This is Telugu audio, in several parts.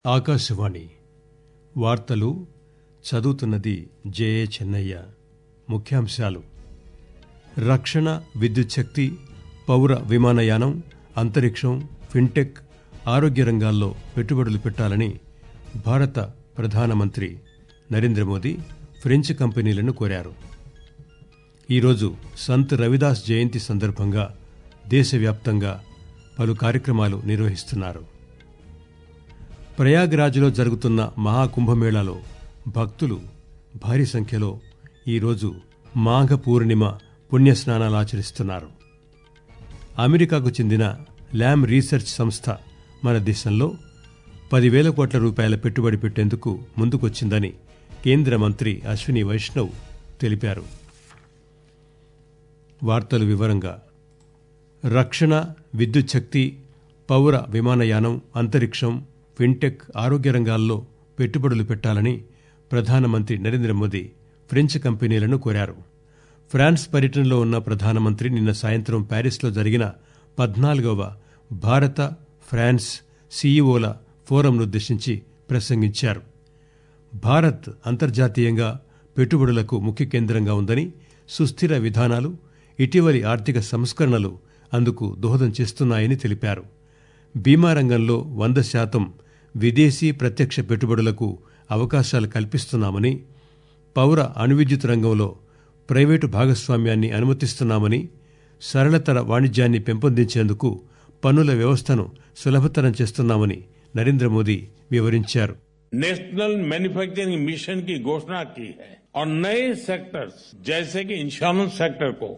ఆకాశవాణి వార్తలు చదువుతున్నది జే.ఏ. చెన్నయ్య. ముఖ్యాంశాలు: రక్షణ, విద్యుత్ శక్తి, పౌర విమానయానం, అంతరిక్షం, ఫిన్టెక్, ఆరోగ్య రంగాల్లో పెట్టుబడులు పెట్టాలని భారత ప్రధానమంత్రి నరేంద్ర మోదీ ఫ్రెంచ్ కంపెనీలను కోరారు. ఈరోజు సంత్ రవిదాస్ జయంతి సందర్భంగా దేశవ్యాప్తంగా పలు కార్యక్రమాలు నిర్వహిస్తున్నారు. ప్రయాగ్రాజ్లో జరుగుతున్న మహాకుంభమేళాలో భక్తులు భారీ సంఖ్యలో ఈరోజు మాఘ పూర్ణిమ పుణ్యస్నానాలాచరిస్తున్నారు. అమెరికాకు చెందిన ల్యామ్ రీసెర్చ్ సంస్థ మన దేశంలో 10,000 కోట్ల రూపాయల పెట్టుబడి పెట్టేందుకు ముందుకొచ్చిందని కేంద్ర మంత్రి అశ్విని వైష్ణవ్ తెలిపారు. వార్తలు వివరంగా: రక్షణ, విద్యుత్ శక్తి, పౌర విమానయానం, అంతరిక్షం, ఫిన్టెక్, ఆరోగ్య రంగాల్లో పెట్టుబడులు పెట్టాలని ప్రధానమంత్రి నరేంద్ర మోదీ ఫ్రెంచ్ కంపెనీలను కోరారు. ఫ్రాన్స్ పర్యటనలో ఉన్న ప్రధానమంత్రి నిన్న సాయంత్రం ప్యారిస్లో జరిగిన 14వ భారత ఫ్రాన్స్ సీఈఓల ఫోరంనుద్దేశించి ప్రసంగించారు. భారత్ అంతర్జాతీయంగా పెట్టుబడులకు ముఖ్య కేంద్రంగా ఉందని, సుస్థిర విధానాలు, ఇటీవలి ఆర్థిక సంస్కరణలు అందుకు దోహదం చేస్తున్నాయని తెలిపారు. బీమా రంగంలో 100% విదేశీ ప్రత్యక్ష పెట్టుబడులకు అవకాశాలు కల్పిస్తున్నామని, పౌర అణువిద్యుత్ రంగంలో ప్రైవేటు భాగస్వామ్యాన్ని అనుమతిస్తున్నామని, సరళతర వాణిజ్యాన్ని పెంపొందించేందుకు పన్నుల వ్యవస్థను సులభతరం చేస్తున్నామని నరేంద్ర మోదీ వివరించారు. नेशनल मैन्युफैक्चरिंग मिशन की घोषणा की है और नए सेक्टर्स जैसे कि इंश्योरेंस सेक्टर को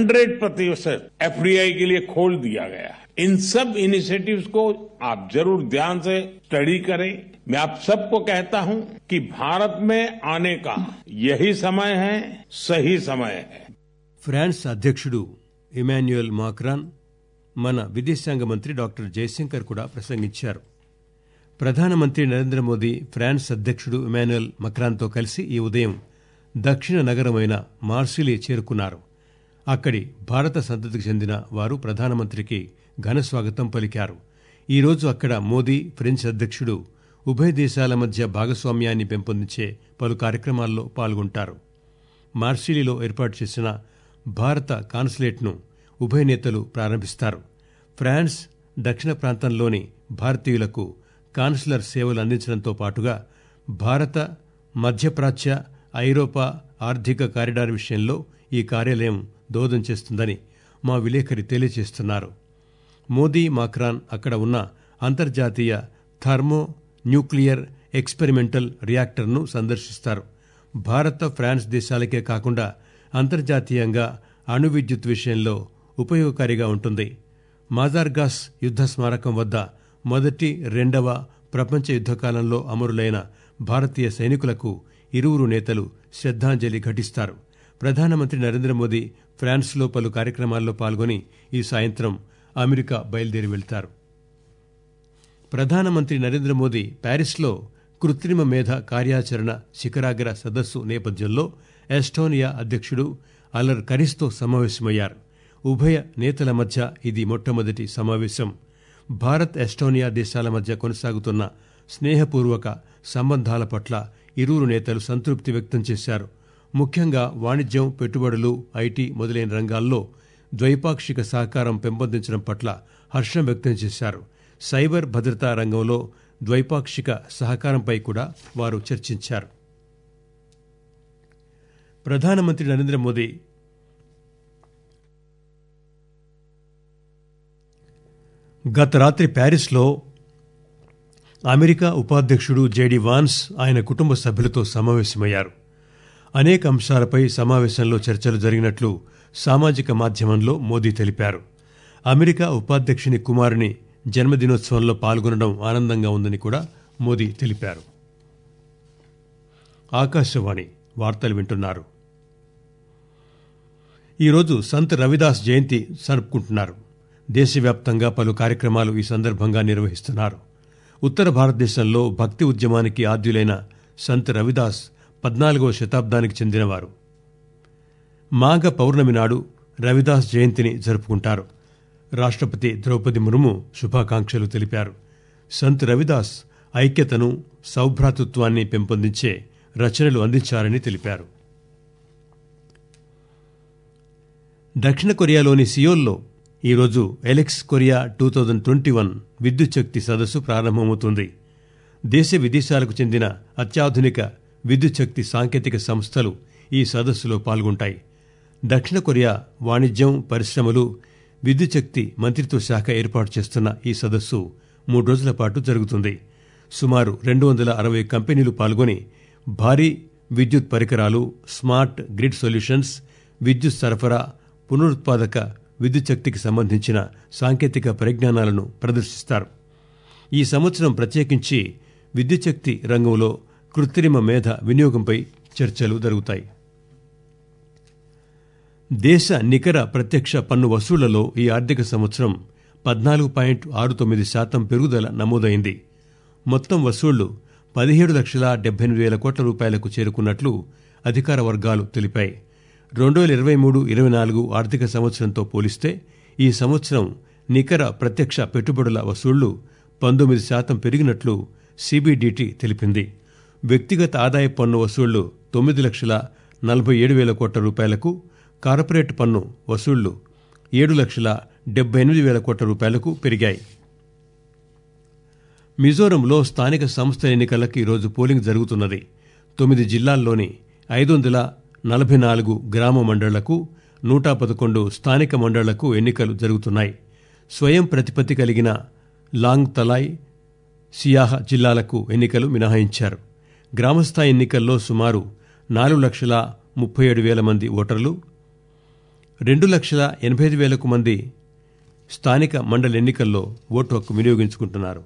100% एफडीआई के लिए खोल दिया गया है. इन सब इनिशिएटिव्स को आप जरूर ध्यान से स्टडी करें. मैं आप सबको कहता हूं कि भारत में आने का यही समय है, सही समय है. ఫ్రాన్స్ అధ్యక్షుడు ఇమాన్యుయల్ మాక్రాన్, మన విదేశాంగ మంత్రి డాక్టర్ జయశంకర్ కూడా ప్రసంగించారు. ప్రధానమంత్రి నరేంద్ర మోదీ ఫ్రాన్స్ అధ్యక్షుడు ఇమాన్యుయల్ మక్రాన్తో కలిసి ఈ ఉదయం దక్షిణ నగరమైన మార్సిలీ చేరుకున్నారు. అక్కడి భారత సంతతికి చెందిన వారు ప్రధానమంత్రికి ఘన స్వాగతం పలికారు. ఈరోజు అక్కడ మోదీ, ఫ్రెంచ్ అధ్యక్షుడు ఉభయ దేశాల మధ్య భాగస్వామ్యాన్ని పెంపొందించే పలు కార్యక్రమాల్లో పాల్గొంటారు. మార్సిలీలో ఏర్పాటు చేసిన భారత కాన్సులేట్ను ఉభయ నేతలు ప్రారంభిస్తారు. ఫ్రాన్స్ దక్షిణ ప్రాంతంలోని భారతీయులకు కాన్సులర్ సేవలు అందించడంతో పాటుగా భారత, మధ్యప్రాచ్య, ఐరోపా ఆర్థిక కారిడార్ విషయంలో ఈ కార్యాలయం దోహదం చేస్తుందని మా విలేకరి తెలియజేస్తున్నారు. మోదీ, మాక్రాన్ అక్కడ ఉన్న అంతర్జాతీయ థర్మో న్యూక్లియర్ ఎక్స్పెరిమెంటల్ రియాక్టర్ను సందర్శిస్తారు. భారత, ఫ్రాన్స్ దేశాలకే కాకుండా అంతర్జాతీయంగా అణు విద్యుత్ విషయంలో ఉపయోగకారిగా ఉంటుంది. మాజార్గాస్ యుద్ధ స్మారకం వద్ద మొదటి, రెండవ ప్రపంచ యుద్ధకాలంలో అమరులైన భారతీయ సైనికులకు ఇరువురు నేతలు శ్రద్ధాంజలి ఘటిస్తారు. ప్రధానమంత్రి నరేంద్ర మోదీ ఫ్రాన్స్లో పలు కార్యక్రమాల్లో పాల్గొని ఈ సాయంత్రం అమెరికా బయలుదేరి వెళ్తారు. ప్రధానమంత్రి నరేంద్ర మోదీ ప్యారిస్లో కృత్రిమ మేధ కార్యాచరణ శిఖరాగ్ర సదస్సు నేపథ్యంలో ఎస్టోనియా అధ్యక్షుడు అలర్ కరిస్తో సమావేశమయ్యారు. ఉభయ నేతల మధ్య ఇది మొట్టమొదటి సమావేశం. భారత్, ఎస్టోనియా దేశాల మధ్య కొనసాగుతున్న స్నేహపూర్వక సంబంధాల పట్ల ఇరువురు నేతలు సంతృప్తి వ్యక్తం చేశారు. ముఖ్యంగా వాణిజ్యం, పెట్టుబడులు, ఐటీ మొదలైన రంగాల్లో ద్వైపాక్షిక సహకారం పెంపొందించడం పట్ల హర్షం వ్యక్తం చేశారు. సైబర్ భద్రతా రంగంలో ద్వైపాక్షిక సహకారంపై కూడా వారు చర్చించారు. ప్రధానమంత్రి నరేంద్ర మోదీ గత రాత్రి ప్యారిస్లో అమెరికా ఉపాధ్యక్షుడు జేడీ వాన్స్, ఆయన కుటుంబ సభ్యులతో సమావేశమయ్యారు. అనేక అంశాలపై సమావేశంలో చర్చలు జరిగినట్లు సామాజిక మాధ్యమంలో మోదీ తెలిపారు. అమెరికా ఉపాధ్యక్షుని కుమారుని జన్మదినోత్సవంలో పాల్గొనడం ఆనందంగా ఉందని కూడా మోదీ తెలిపారు. ఆకాశవాణి వార్తలు వింటున్నారు. ఈరోజు సంత్ రవిదాస్ జయంతి జరుపుకుంటున్నారు. దేశవ్యాప్తంగా పలు కార్యక్రమాలు ఈ సందర్భంగా నిర్వహిస్తున్నారు. ఉత్తర భారతదేశంలో భక్తి ఉద్యమానికి ఆద్యులైన సంత్ రవిదాస్ 14వ శతాబ్దానికి చెందినవారు. మాఘ పౌర్ణమి నాడు రవిదాస్ జయంతిని జరుపుకుంటారు. రాష్ట్రపతి ద్రౌపది ముర్ము శుభాకాంక్షలు తెలిపారు. సంత్ రవిదాస్ ఐక్యతను, సౌభ్రాతృత్వాన్ని పెంపొందించే రచనలు అందించారని తెలిపారు. దక్షిణ కొరియాలోని సియోల్లో ఈరోజు ఎలెక్స్ కొరియా 2021 విద్యుత్ శక్తి సదస్సు ప్రారంభమవుతుంది. దేశ విదేశాలకు చెందిన అత్యాధునిక విద్యుత్ శక్తి సాంకేతిక సంస్థలు ఈ సదస్సులో పాల్గొంటాయి. దక్షిణ కొరియా వాణిజ్యం, పరిశ్రమలు, విద్యుత్ శక్తి మంత్రిత్వ శాఖ ఏర్పాటు చేస్తున్న ఈ సదస్సు 3 రోజుల పాటు జరుగుతుంది. సుమారు 260 కంపెనీలు పాల్గొని భారీ విద్యుత్ పరికరాలు, స్మార్ట్ గ్రిడ్ సొల్యూషన్స్, విద్యుత్ సరఫరా, పునరుత్పాదక విద్యుత్ శక్తికి సంబంధించిన సాంకేతిక పరిజ్ఞానాలను ప్రదర్శిస్తారు. ఈ సంవత్సరం ప్రత్యేకించి విద్యుత్ శక్తి రంగంలో కృత్రిమ మేధ వినియోగంపై చర్చలు జరుగుతాయి. దేశ నికర ప్రత్యక్ష పన్ను వసూళ్లలో ఈ ఆర్థిక సంవత్సరం 14.69% పెరుగుదల నమోదైంది. మొత్తం వసూళ్లు 17,78,000 కోట్ల రూపాయలకు చేరుకున్నట్లు అధికార వర్గాలు తెలిపాయి. 2023-24 ఆర్థిక సంవత్సరంతో పోలిస్తే ఈ సంవత్సరం నికర ప్రత్యక్ష పెట్టుబడుల వసూళ్లు 19% పెరిగినట్లు సిబిడిటి తెలిపింది. వ్యక్తిగత ఆదాయ పన్ను వసూళ్లు 9,47,000 కోట్ల రూపాయలకు, కార్పొరేట్ పన్ను వసూళ్లు 7,78,000 కోట్ల రూపాయలకు పెరిగాయి. మిజోరంలో స్థానిక సంస్థల ఎన్నికలకు ఈరోజు పోలింగ్ జరుగుతున్నది. 9 జిల్లాల్లోని 544 గ్రామ మండళ్లకు, 111 స్థానిక మండళ్లకు ఎన్నికలు జరుగుతున్నాయి. స్వయం ప్రతిపత్తి కలిగిన లాంగ్ తలాయ్, సియాహ జిల్లాలకు ఎన్నికలు మినహాయించారు. గ్రామస్థాయి ఎన్నికల్లో సుమారు 4,37,000 మంది ఓటర్లు, 2,85,000 మంది స్థానిక మండలి ఎన్నికల్లో ఓటు హక్కు వినియోగించుకుంటున్నారు.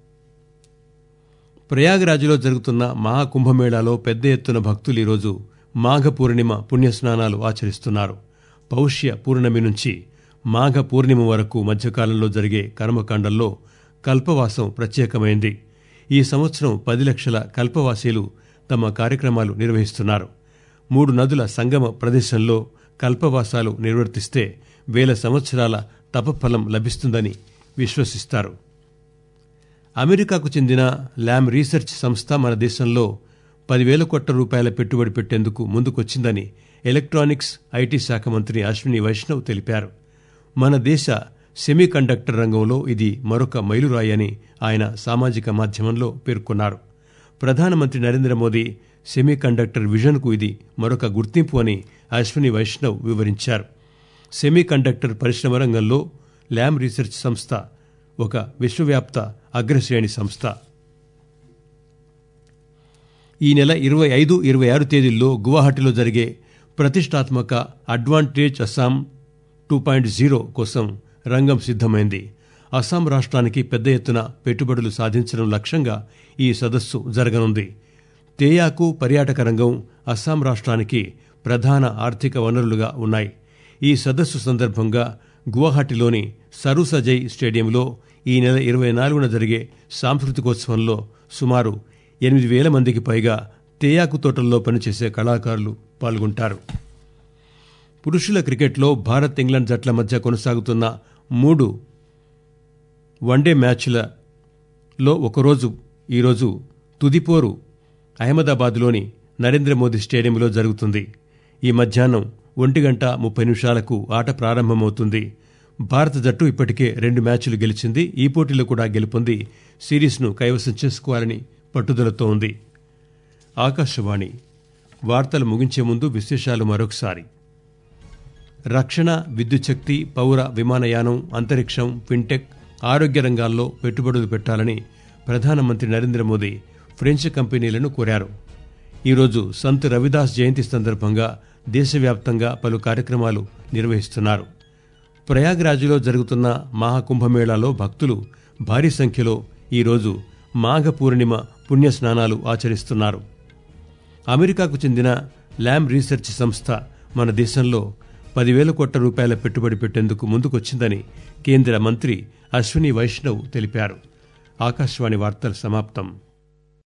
ప్రయాగరాజ్లో జరుగుతున్న మహాకుంభమేళాలో పెద్ద ఎత్తున భక్తులు ఈరోజు మాఘ పూర్ణిమ పుణ్యస్నానాలు ఆచరిస్తున్నారు. పౌష్య పూర్ణమి నుంచి మాఘ పూర్ణిమ వరకు మధ్యకాలంలో జరిగే కర్మకాండల్లో కల్పవాసం ప్రత్యేకమైంది. ఈ సంవత్సరం 10 లక్షల కల్పవాసీలు తమ కార్యక్రమాలు నిర్వహిస్తున్నారు. 3 నదుల సంగమ ప్రదేశంలో కల్పవాసాలు నిర్వర్తిస్తే 1000 సంవత్సరాల తపఫలం లభిస్తుందని విశ్వసిస్తారు. అమెరికాకు చెందిన ల్యామ్ రీసెర్చ్ సంస్థ మన దేశంలో 10,000 కోట్ల రూపాయల పెట్టుబడి పెట్టేందుకు ముందుకొచ్చిందని ఎలక్ట్రానిక్స్, ఐటీ శాఖ మంత్రి అశ్విని వైష్ణవ్ తెలిపారు. మన దేశ సెమీ కండక్టర్ రంగంలో ఇది మరొక మైలురాయి అని ఆయన సామాజిక మాధ్యమంలో పేర్కొన్నారు. ప్రధానమంత్రి నరేంద్ర మోదీ సెమీ కండక్టర్ విజన్కు ఇది మరొక గుర్తింపు అని అశ్విని వైష్ణవ్ వివరించారు. సెమీ కండక్టర్ పరిశ్రమ రంగంలో ల్యామ్ రీసెర్చ్ సంస్థ ఒక విశ్వవ్యాప్త అగ్రశ్రేణి సంస్థ. ఈ నెల 25, 26 తేదీల్లో గువాహటిలో జరిగే ప్రతిష్టాత్మక అడ్వాంటేజ్ అస్సాం 2.0 కోసం రంగం సిద్దమైంది. అస్సాం రాష్ట్రానికి పెద్ద ఎత్తున పెట్టుబడులు సాధించడం లక్ష్యంగా ఈ సదస్సు జరగనుంది. తేయాకు, పర్యాటక రంగం అస్సాం రాష్ట్రానికి ప్రధాన ఆర్థిక వనరులుగా ఉన్నాయి. ఈ సదస్సు సందర్భంగా గువాహటిలోని సరుసజై స్టేడియంలో ఈ నెల 24న జరిగే సాంస్కృతికోత్సవంలో సుమారు 8,000 మందికి పైగా తేయాకు తోటల్లో పనిచేసే కళాకారులు పాల్గొంటారు. పురుషుల క్రికెట్లో భారత్, ఇంగ్లాండ్ జట్ల మధ్య కొనసాగుతున్న 3 వన్డే మ్యాచ్లలో ఒకరోజు ఈరోజు తుదిపోరు అహ్మదాబాద్లోని నరేంద్ర మోదీ స్టేడియంలో జరుగుతుంది. ఈ మధ్యాహ్నం 1:30 ఆట ప్రారంభమవుతుంది. భారత జట్టు ఇప్పటికే 2 మ్యాచ్లు గెలిచింది. ఈ పోటీలో కూడా గెలుపొంది సిరీస్ను కైవసం చేసుకోవాలని పట్టుదలతో ఉంది. ఆకాశవాణి వార్తలు ముగించే ముందు విశేషాలు మరొకసారి. రక్షణ, విద్యుత్ శక్తి, పౌర విమానయానం, అంతరిక్షం, ఫిన్టెక్, ఆరోగ్య రంగాల్లో పెట్టుబడులు పెట్టాలని ప్రధానమంత్రి నరేంద్ర మోదీ ఫ్రెంచ్ కంపెనీలను కోరారు. ఈరోజు సంత్ రవిదాస్ జయంతి సందర్భంగా దేశవ్యాప్తంగా పలు కార్యక్రమాలు నిర్వహిస్తున్నారు. ప్రయాగ్రాజ్లో జరుగుతున్న మహాకుంభమేళాలో భక్తులు భారీ సంఖ్యలో ఈరోజు మాఘ పూర్ణిమ పుణ్యస్నానాలు ఆచరిస్తున్నారు. అమెరికాకు చెందిన ల్యామ్ రీసెర్చ్ సంస్థ మన దేశంలో 10,000 కోట్ల రూపాయల పెట్టుబడి పెట్టేందుకు ముందుకొచ్చిందని కేంద్ర మంత్రి అశ్విని వైష్ణవ్ తెలిపారు. ఆకాశవాణి వార్తలు సమాప్తం.